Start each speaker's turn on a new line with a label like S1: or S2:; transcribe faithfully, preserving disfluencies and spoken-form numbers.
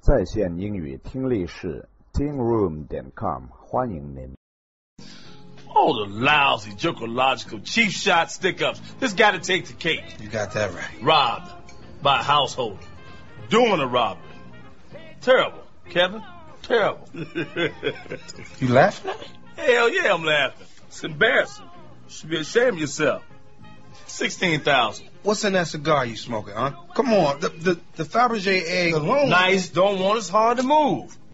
S1: 在线英语听力室 ting room 点 com 欢迎您。
S2: Oh, the lousy, jokological, cheap shot stick-ups. This gotta take the cake.
S3: You got that right.
S2: Robbed by a householder. Doing a robbery. Terrible, Kevin. Terrible.
S3: You laughing at me?
S2: Hell yeah, I'm laughing. It's embarrassing. You should be ashamed of yourself. Sixteen thousand.
S3: What's in that cigar you smoking, huh? Come on, the the, the Fabergé egg alone.
S2: Nice, don't want us hard to move.